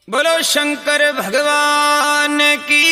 बोलो शंकर भगवान की।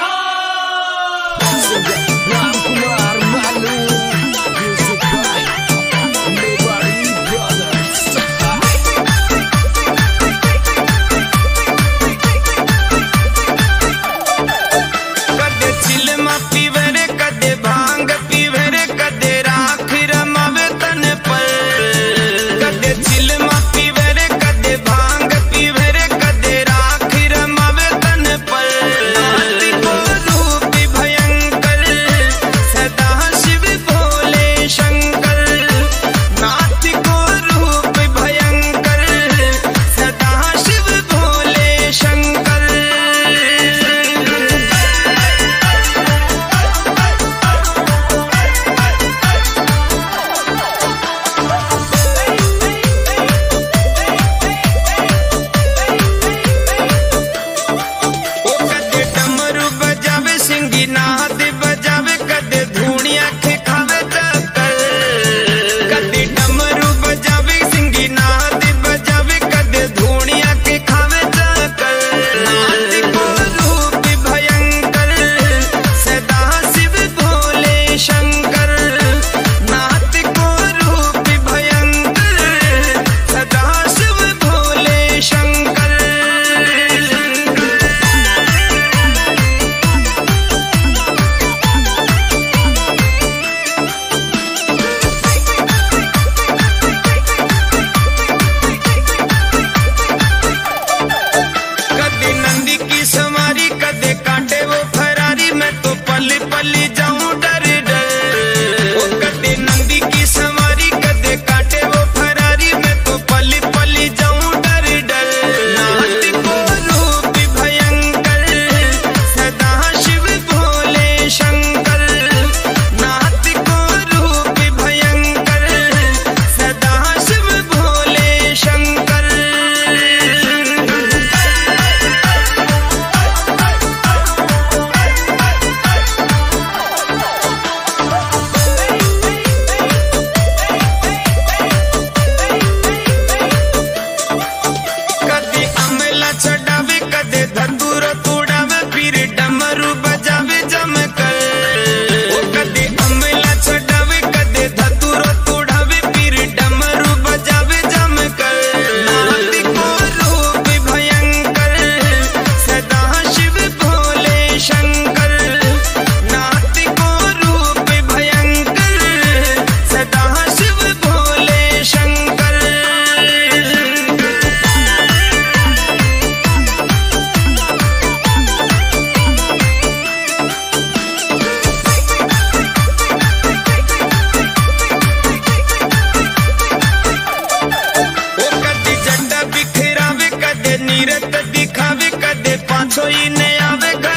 कदे चिलमा पीवे रे कदे भांग पीवे रे कदे राख रमावे तन पर। कदे चिलमा पीवे रे कदे भांग पीवे रे कदे राख रमावे तन पर। नाथ को रूप भयंकर सदा शिव भोले शंकर। नाथ को रूप भयंकर सदा शिव भोले शंकर। नाद बजावे कदे धूणिया के खावे चक्कर। कदे डमरू बजावे सिंगी नाद बजावे कदे धूणिया के खावे चक्कर। नाथ को रूप भयंकर सदा शिव भोले शंकर। नाथ को रूप भयंकर सदा शिव भोले शंकर। सवारी कदे कांटे वो फरारी मैं तो पली पली जाऊं डर डर। वो कदे नंदी की सवारी कदे कांटे वो फरारी मैं तो पली पली जाऊं डर डर। नाथ को रूप भयंकर सदा शिव भोले शंकर। नाथ को रूप भयंकर सदा शिव भोले शंकर। चढ़ावे कदे धतूरो तोड़ावे फिर डमरू बजावे जमकर। कदे अमला चढ़ावे कदे धतूरो तोड़ावे फिर डमरू बजावे जमकर। नाथ को रूप भयंकर सदा शिव भोले शंकर। नाथ को रूप भयंकर सदा शिव भोले शंकर। नीरत दिखावे कदे पाछो ही नहीं आवे।